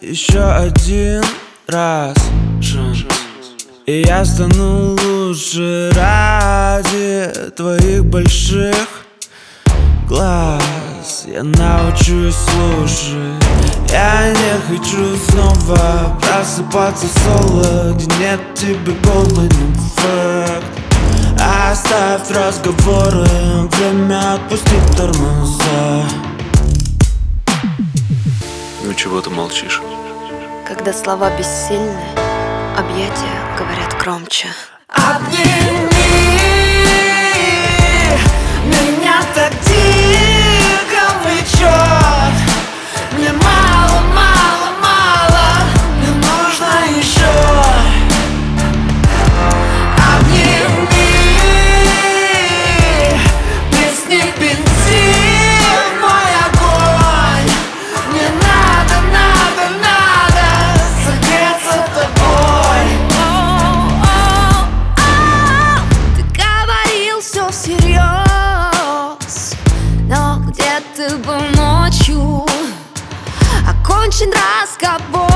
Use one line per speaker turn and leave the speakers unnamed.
еще один раз шанс, и я стану лучше ради твоих больших глаз. Я научусь слушать. Я не хочу снова просыпаться соло, где нет тебе golden факт. Оставь разговоры, время отпустить тормоза.
Ну чего ты молчишь?
Когда слова бессильны, объятия говорят громче.
Обними меня, так дико влечет. Мне мало, мало, мало, мне нужно еще. Обними, плесни бензин в мой огонь. Мне надо, надо, надо согреться тобой.
Ты говорил все всерьез, но где ты был ночью? Окончен разговор.